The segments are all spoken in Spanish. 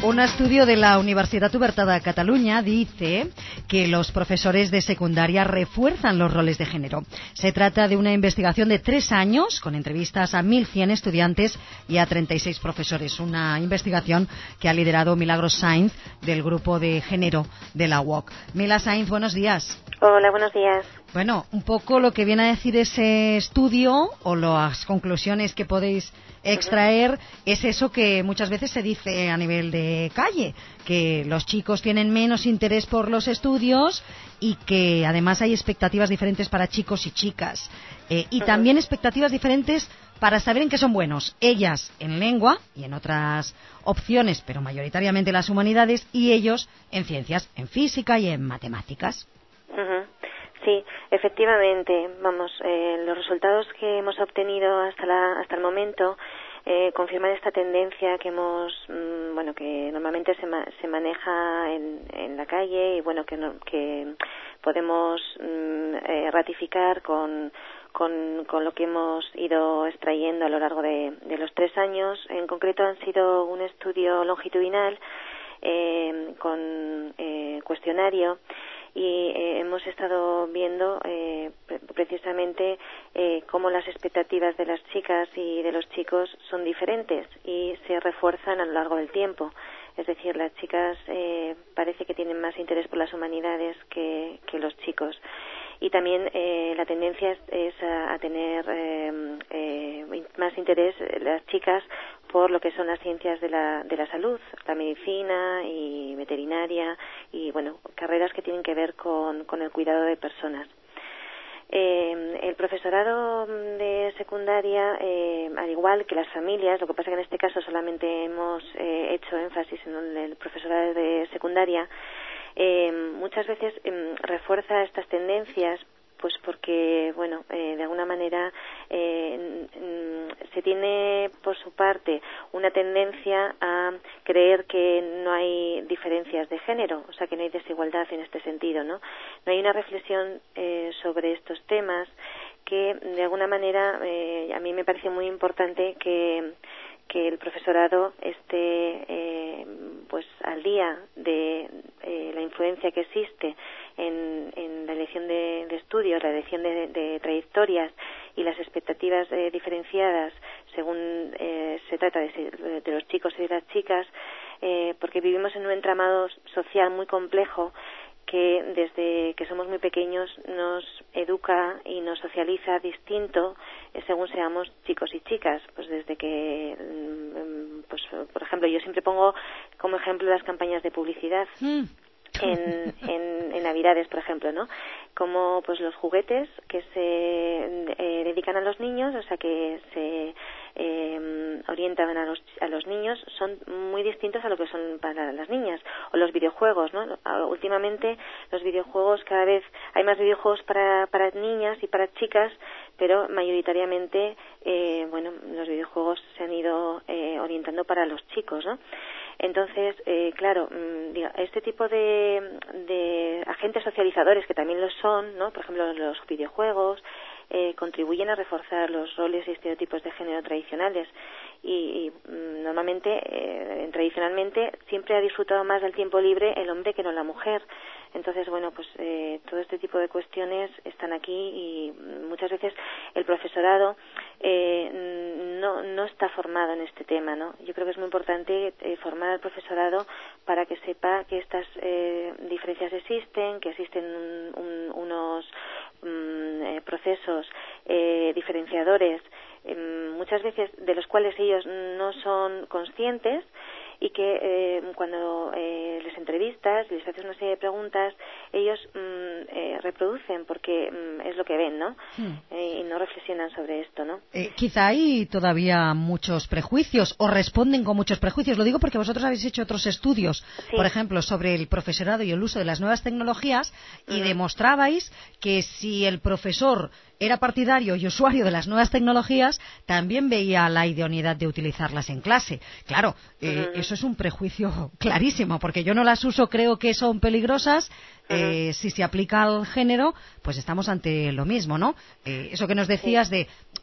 Un estudio de la Universitat Oberta de Cataluña dice que los profesores de secundaria refuerzan los roles de género. Se trata de una investigación de 3 años con entrevistas a 1.100 estudiantes y a 36 profesores. Una investigación que ha liderado Milagros Sainz del grupo de género de la UOC. Mila Sainz, buenos días. Hola, buenos días. Bueno, un poco lo que viene a decir ese estudio o las conclusiones que podéis extraer es eso que muchas veces se dice a nivel de calle, que los chicos tienen menos interés por los estudios y que además hay expectativas diferentes para chicos y chicas y también expectativas diferentes para saber en qué son buenos, ellas en lengua y en otras opciones, pero mayoritariamente las humanidades, y ellos en ciencias, en física y en matemáticas. Sí, efectivamente, vamos, los resultados que hemos obtenido hasta el momento confirman esta tendencia que que normalmente se maneja en la calle y que podemos ratificar con lo que hemos ido extrayendo a lo largo de los 3 años. En concreto han sido un estudio longitudinal con cuestionario. Y hemos estado viendo precisamente cómo las expectativas de las chicas y de los chicos son diferentes y se refuerzan a lo largo del tiempo. Es decir, las chicas parece que tienen más interés por las humanidades que los chicos. Y también la tendencia es a tener más interés las chicas por lo que son las ciencias de la salud, la medicina y veterinaria y carreras que tienen que ver con el cuidado de personas. El profesorado de secundaria, al igual que las familias, lo que pasa que en este caso solamente hemos hecho énfasis en el profesorado de secundaria, muchas veces refuerza estas tendencias pues porque, de alguna manera se tiene por su parte una tendencia a creer que no hay diferencias de género, o sea que no hay desigualdad en este sentido, ¿no? No hay una reflexión sobre estos temas que de alguna manera a mí me parece muy importante que el profesorado esté al día de la influencia que existe en la elección de estudios, la elección de trayectorias y las expectativas diferenciadas según se trata de los chicos y de las chicas, porque vivimos en un entramado social muy complejo que desde que somos muy pequeños nos educa y nos socializa distinto según seamos chicos y chicas. Pues desde que, por ejemplo, yo siempre pongo como ejemplo las campañas de publicidad en Navidades, por ejemplo, ¿no? Como pues los juguetes que se dedican a los niños, o sea que se orientan a los niños, son muy distintos a lo que son para las niñas. O los videojuegos, ¿no? Últimamente los videojuegos, cada vez hay más videojuegos para niñas y para chicas, pero mayoritariamente los videojuegos se han ido orientando para los chicos, ¿no? Entonces, claro, este tipo de agentes socializadores, que también lo son, ¿no? Por ejemplo, los videojuegos, contribuyen a reforzar los roles y estereotipos de género tradicionales y normalmente, tradicionalmente, siempre ha disfrutado más del tiempo libre el hombre que no la mujer. Entonces, todo este tipo de cuestiones están aquí y muchas veces el profesorado no está formado en este tema, ¿no? Yo creo que es muy importante formar al profesorado para que sepa que estas diferencias existen, que existen unos procesos diferenciadores muchas veces de los cuales ellos no son conscientes y que cuando les entrevistas, les haces una serie de preguntas, ellos reproducen porque es lo que ven, ¿no? Y no reflexionan sobre esto, ¿no? Quizá hay todavía muchos prejuicios o responden con muchos prejuicios. Lo digo porque vosotros habéis hecho otros estudios, por ejemplo, sobre el profesorado y el uso de las nuevas tecnologías y demostrabais que si el profesor era partidario y usuario de las nuevas tecnologías, también veía la idoneidad de utilizarlas en clase. Claro, eso es un prejuicio clarísimo, porque yo no las uso, creo que son peligrosas. Si se aplica al género, pues estamos ante lo mismo, ¿no? Eso que nos decías de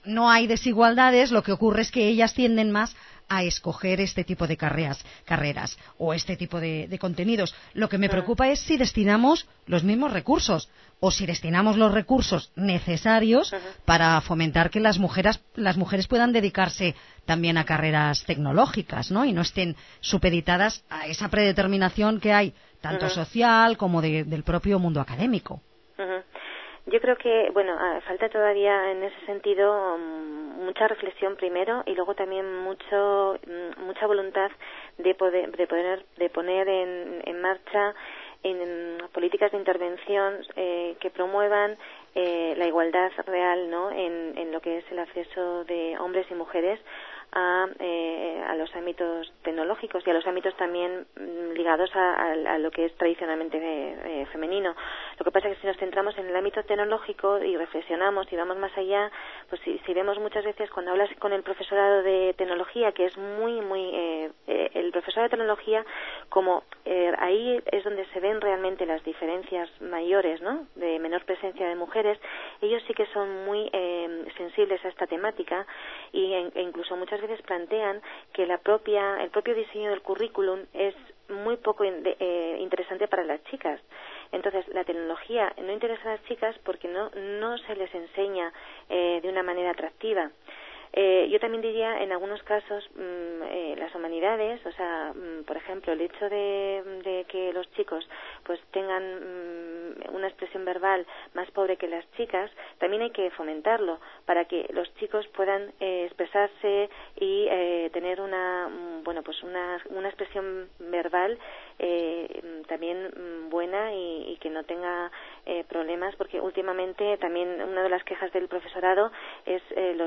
no hay desigualdades, lo que ocurre es que ellas tienden más a escoger este tipo de carreras o este tipo de contenidos. Lo que me preocupa es si destinamos los mismos recursos o si destinamos los recursos necesarios para fomentar que las mujeres puedan dedicarse también a carreras tecnológicas, ¿no? Y no estén supeditadas a esa predeterminación que hay tanto social como del propio mundo académico. Yo creo que, falta todavía en ese sentido mucha reflexión primero y luego también mucha voluntad de poner en marcha políticas de intervención que promuevan la igualdad real, ¿no? En lo que es el acceso de hombres y mujeres a los ámbitos tecnológicos y a los ámbitos también ligados a lo que es tradicionalmente femenino. Lo que pasa es que si nos centramos en el ámbito tecnológico y reflexionamos y vamos más allá, pues si vemos muchas veces cuando hablas con el profesorado de tecnología, que es el profesorado de tecnología, como ahí es donde se ven realmente las diferencias mayores, ¿no? De menor presencia de mujeres, ellos sí que son muy sensibles a esta temática e incluso muchas veces plantean que el propio diseño del currículum es muy poco interesante para las chicas. Entonces, la tecnología no interesa a las chicas porque no se les enseña de una manera atractiva. Yo también diría, en algunos casos, las humanidades, o sea, por ejemplo, el hecho de que los chicos pues tengan una expresión verbal más pobre que las chicas, también hay que fomentarlo para que los chicos puedan expresarse y tener una expresión verbal también buena y que no tenga problemas, porque últimamente también una de las quejas del profesorado es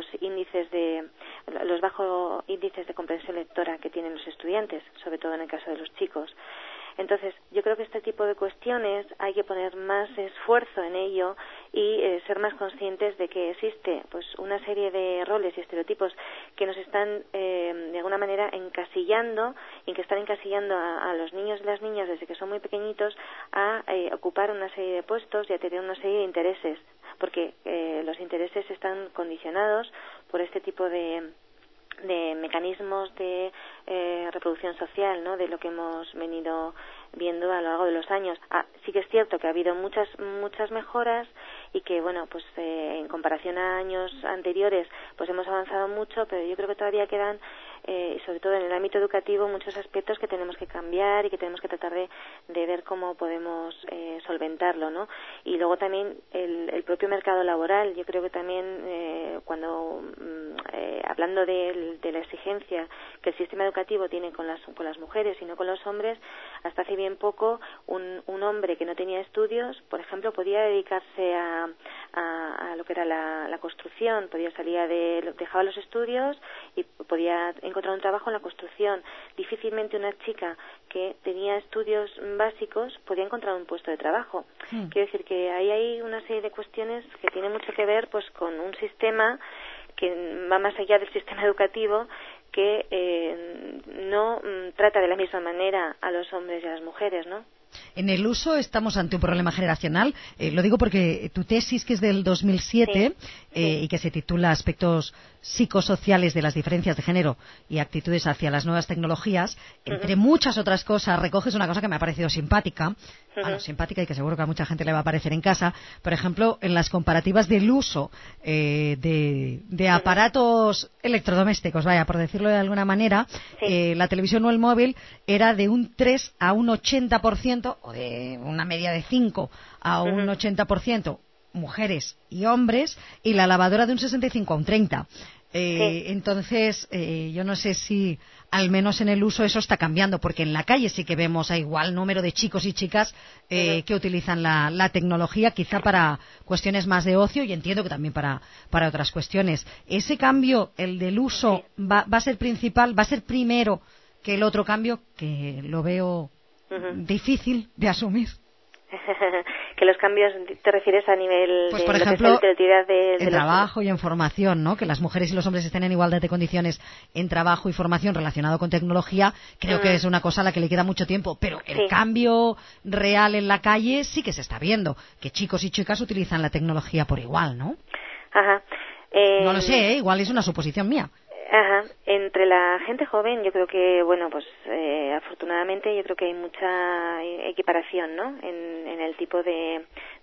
los bajos índices de comprensión lectora que tienen los estudiantes, sobre todo en el caso de los chicos. Entonces, yo creo que este tipo de cuestiones hay que poner más esfuerzo en ello y ser más conscientes de que existe pues una serie de roles y estereotipos que nos están de alguna manera encasillando y que están encasillando a los niños y las niñas desde que son muy pequeñitos a ocupar una serie de puestos y a tener una serie de intereses, porque los intereses están condicionados por este tipo de mecanismos de reproducción social, ¿no? De lo que hemos venido viendo a lo largo de los años. Sí que es cierto que ha habido muchas mejoras y que, pues en comparación a años anteriores, pues hemos avanzado mucho, pero yo creo que todavía quedan, sobre todo en el ámbito educativo, muchos aspectos que tenemos que cambiar y que tenemos que tratar de ver cómo podemos solventarlo, ¿no? Y luego también el propio mercado laboral. Yo creo que también cuando hablando de la exigencia que el sistema educativo tiene con las mujeres y no con los hombres, hasta hace bien poco un hombre que no tenía estudios, por ejemplo, podía dedicarse a lo que era la construcción, dejaba los estudios y podía encontrar un trabajo en la construcción. Difícilmente una chica que tenía estudios básicos podía encontrar un puesto de trabajo. Quiero decir que ahí hay una serie de cuestiones que tienen mucho que ver pues con un sistema que va más allá del sistema educativo, que no trata de la misma manera a los hombres y a las mujeres, ¿no? En el uso estamos ante un problema generacional. Lo digo porque tu tesis, que es del 2007 y que se titula Aspectos psicosociales de las diferencias de género y actitudes hacia las nuevas tecnologías, entre muchas otras cosas, recoges una cosa que me ha parecido simpática, simpática y que seguro que a mucha gente le va a parecer en casa. Por ejemplo, en las comparativas del uso de aparatos electrodomésticos, por decirlo de alguna manera, la televisión o el móvil era de un 3 a un 80%, o de una media de 5 a un 80%, mujeres y hombres, y la lavadora de un 65 a un 30. Entonces, yo no sé si al menos en el uso eso está cambiando, porque en la calle sí que vemos a igual número de chicos y chicas que utilizan la tecnología, quizá para cuestiones más de ocio, y entiendo que también para otras cuestiones. ¿Ese cambio, el del uso, va a ser principal, va a ser primero que el otro cambio, que lo veo difícil de asumir? Que los cambios, ¿te refieres a nivel pues de por lo ejemplo, que es la utilidad en trabajo y en formación, ¿no? Que las mujeres y los hombres estén en igualdad de condiciones en trabajo y formación relacionado con tecnología, creo que es una cosa a la que le queda mucho tiempo, pero el cambio real en la calle sí que se está viendo, que chicos y chicas utilizan la tecnología por igual, ¿no? Ajá. No lo sé, igual es una suposición mía. Ajá. Entre la gente joven yo creo que, bueno, pues afortunadamente yo creo que hay mucha equiparación, ¿no? En el tipo de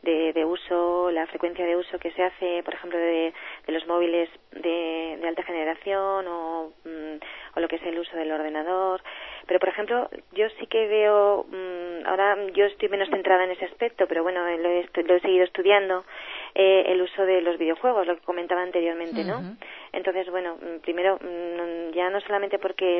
uso, la frecuencia de uso que se hace, por ejemplo, de los móviles de alta generación o lo que es el uso del ordenador. Pero, por ejemplo, yo sí que veo, ahora yo estoy menos centrada en ese aspecto, pero bueno, lo he seguido estudiando, el uso de los videojuegos, lo que comentaba anteriormente, ¿no? Uh-huh. Entonces, bueno, primero, ya no solamente porque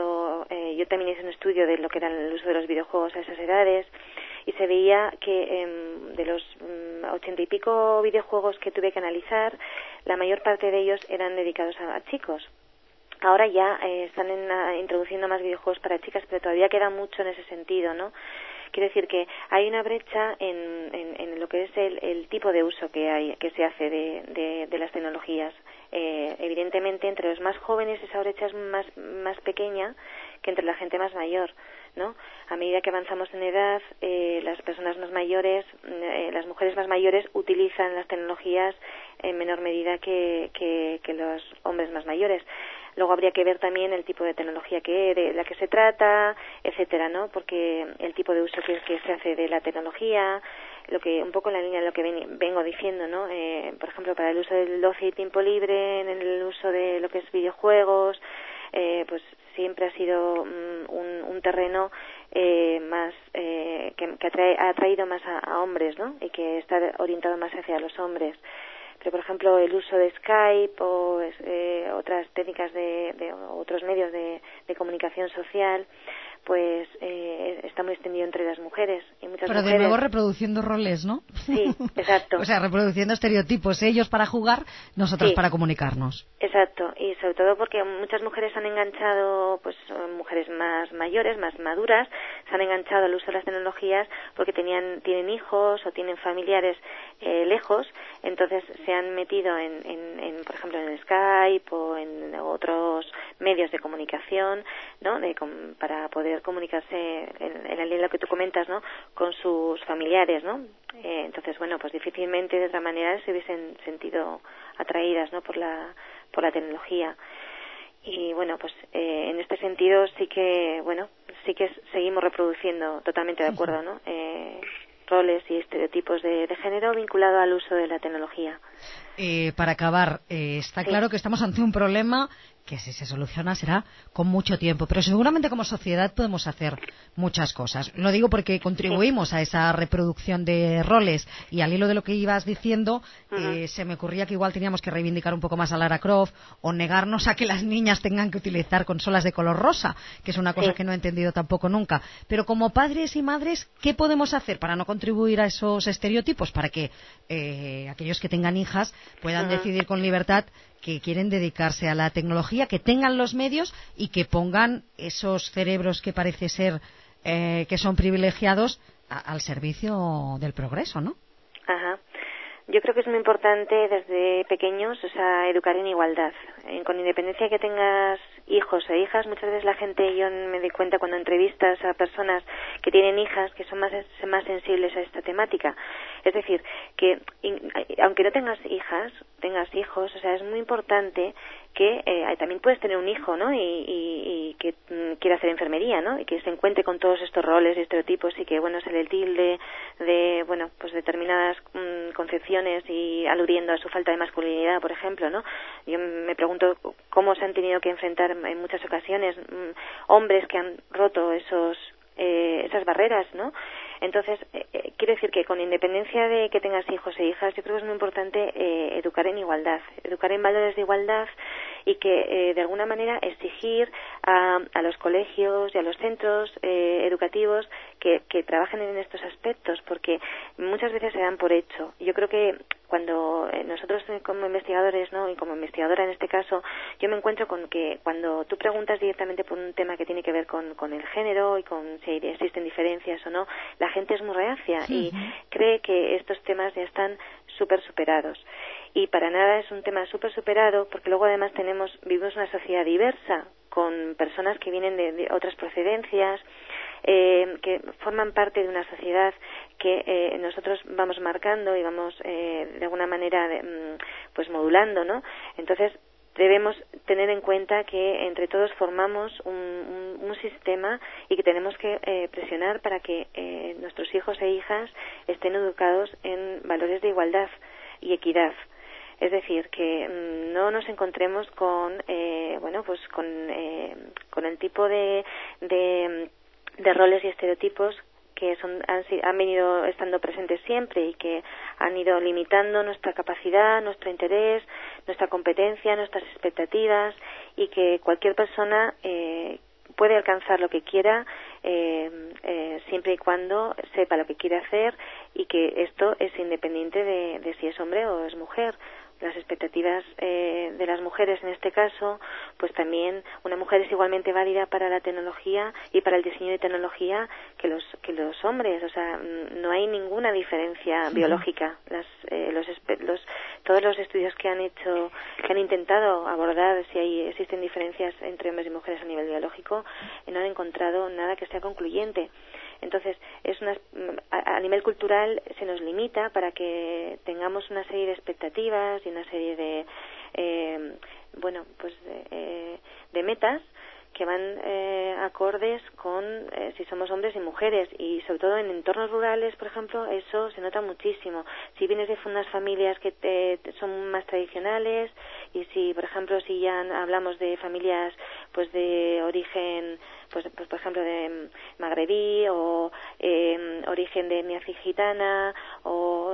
yo también hice un estudio de lo que era el uso de los videojuegos a esas edades, y se veía que de los 80 y pico videojuegos que tuve que analizar, la mayor parte de ellos eran dedicados a chicos. Ahora ya están introduciendo más videojuegos para chicas, pero todavía queda mucho en ese sentido, ¿no? Quiero decir que hay una brecha en lo que es el tipo de uso que se hace de las tecnologías. Evidentemente, entre los más jóvenes esa brecha es más pequeña que entre la gente más mayor, ¿no? A medida que avanzamos en edad, las personas más mayores, las mujeres más mayores utilizan las tecnologías en menor medida que los hombres más mayores. Luego habría que ver también el tipo de tecnología de la que se trata, etcétera, ¿no? Porque el tipo de uso que se hace de la tecnología, un poco en la línea de lo que vengo diciendo, ¿no? Por ejemplo, para el uso del ocio y tiempo libre, en el uso de lo que es videojuegos, pues siempre ha sido un terreno más que ha atraído más a hombres, ¿no? Y que está orientado más hacia los hombres. Pero, por ejemplo, el uso de Skype o otras técnicas de otros medios de comunicación social, pues está muy extendido entre las mujeres. Y muchas Pero mujeres... de nuevo reproduciendo roles, ¿no? Sí, exacto. O sea, reproduciendo estereotipos, ellos para jugar, nosotras para comunicarnos. Exacto, y sobre todo porque muchas mujeres han enganchado, pues mujeres más mayores, más maduras, se han enganchado al uso de las tecnologías porque tienen hijos o tienen familiares lejos, entonces se han metido por ejemplo, en Skype o en otros medios de comunicación, ¿no? Para poder comunicarse en la línea de lo que tú comentas, ¿no? Con sus familiares, ¿no? Entonces, bueno, pues difícilmente de otra manera se hubiesen sentido atraídas, ¿no? por la tecnología. Y bueno, pues en este sentido sí que seguimos reproduciendo, totalmente de acuerdo, ¿no? Roles y estereotipos de género vinculado al uso de la tecnología. Para acabar, está claro que estamos ante un problema que si se soluciona será con mucho tiempo, pero seguramente como sociedad podemos hacer muchas cosas. Lo digo porque contribuimos a esa reproducción de roles, y al hilo de lo que ibas diciendo, se me ocurría que igual teníamos que reivindicar un poco más a Lara Croft o negarnos a que las niñas tengan que utilizar consolas de color rosa, que es una cosa que no he entendido tampoco nunca. Pero como padres y madres, ¿qué podemos hacer para no contribuir a esos estereotipos? Para que aquellos que tengan hijas puedan decidir con libertad que quieren dedicarse a la tecnología, que tengan los medios y que pongan esos cerebros que parece ser que son privilegiados al servicio del progreso, ¿no? Ajá. Yo creo que es muy importante desde pequeños, o sea, educar en igualdad. Con independencia que tengas hijos e hijas, muchas veces la gente, yo me doy cuenta cuando entrevistas a personas que tienen hijas, que son más sensibles a esta temática. Es decir, que aunque no tengas hijas, tengas hijos, o sea, es muy importante que también puedes tener un hijo, ¿no? Y que quiera hacer enfermería, ¿no? Y que se encuentre con todos estos roles y estereotipos y que, bueno, se le tilde de, bueno, pues determinadas concepciones y aludiendo a su falta de masculinidad, por ejemplo, ¿no? Yo me pregunto cómo se han tenido que enfrentar en muchas ocasiones hombres que han roto esas barreras, ¿no? Entonces, quiero decir que con independencia de que tengas hijos e hijas, yo creo que es muy importante educar en igualdad, educar en valores de igualdad y que de alguna manera exigir a los colegios y a los centros educativos que trabajen en estos aspectos, porque muchas veces se dan por hecho. Yo creo que cuando nosotros como investigadores, ¿no? Y como investigadora en este caso, yo me encuentro con que cuando tú preguntas directamente por un tema que tiene que ver con el género y con si existen diferencias o no, la gente es muy reacia y cree que estos temas ya están súper superados. Y para nada es un tema súper superado, porque luego además vivimos una sociedad diversa, con personas que vienen de otras procedencias, que forman parte de una sociedad que nosotros vamos marcando y vamos de alguna manera pues modulando, ¿no? Entonces debemos tener en cuenta que entre todos formamos un sistema y que tenemos que presionar para que nuestros hijos e hijas estén educados en valores de igualdad y equidad. Es decir, que no nos encontremos con el tipo de roles y estereotipos que han venido estando presentes siempre y que han ido limitando nuestra capacidad, nuestro interés, nuestra competencia, nuestras expectativas, y que cualquier persona puede alcanzar lo que quiera siempre y cuando sepa lo que quiere hacer, y que esto es independiente de si es hombre o es mujer. Las expectativas de las mujeres en este caso, pues también una mujer es igualmente válida para la tecnología y para el diseño de tecnología que los hombres. O sea, no hay ninguna diferencia biológica. Todos los estudios que han intentado abordar si existen diferencias entre hombres y mujeres a nivel biológico, no han encontrado nada que sea concluyente. Entonces, a nivel cultural se nos limita para que tengamos una serie de expectativas y una serie de de metas que van acordes con si somos hombres y mujeres, y sobre todo en entornos rurales, por ejemplo, eso se nota muchísimo. Si vienes de unas familias que son más tradicionales, y si, por ejemplo, si ya hablamos de familias pues de origen, pues por ejemplo de magrebí o origen de etnia gitana o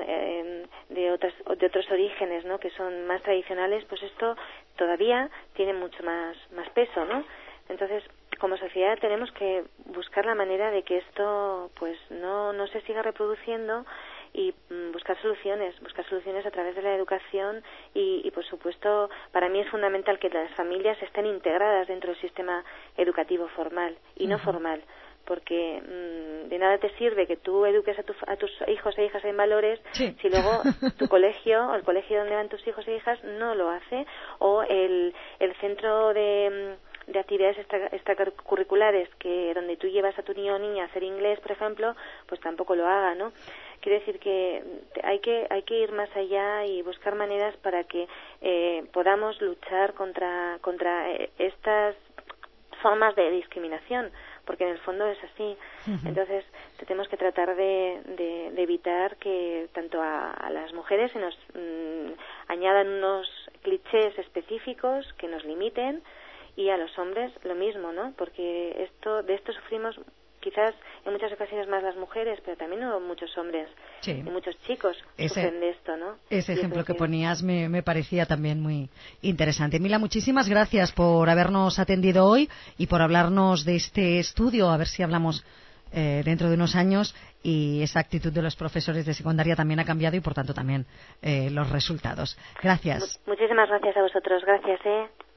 de otros orígenes, ¿no?, que son más tradicionales, pues esto todavía tiene mucho más peso, ¿no? Entonces, como sociedad tenemos que buscar la manera de que esto pues no se siga reproduciendo, y buscar soluciones a través de la educación y por supuesto, para mí es fundamental que las familias estén integradas dentro del sistema educativo formal y no formal, porque de nada te sirve que tú eduques a tus hijos e hijas en valores si luego tu colegio o el colegio donde van tus hijos e hijas no lo hace, o el centro de actividades extracurriculares donde tú llevas a tu niño o niña a hacer inglés, por ejemplo, pues tampoco lo haga, ¿no? Quiere decir que hay que ir más allá y buscar maneras para que podamos luchar contra estas formas de discriminación, porque en el fondo es así. Entonces tenemos que tratar de evitar que tanto a las mujeres se nos añadan unos clichés específicos que nos limiten, y a los hombres lo mismo, ¿no? Porque de esto sufrimos quizás en muchas ocasiones más las mujeres, pero también muchos hombres y muchos chicos sufren de esto, ¿no? Ese ejemplo que ponías me parecía también muy interesante. Mila, muchísimas gracias por habernos atendido hoy y por hablarnos de este estudio. A ver si hablamos dentro de unos años y esa actitud de los profesores de secundaria también ha cambiado, y por tanto también los resultados. Gracias. Muchísimas gracias a vosotros. Gracias,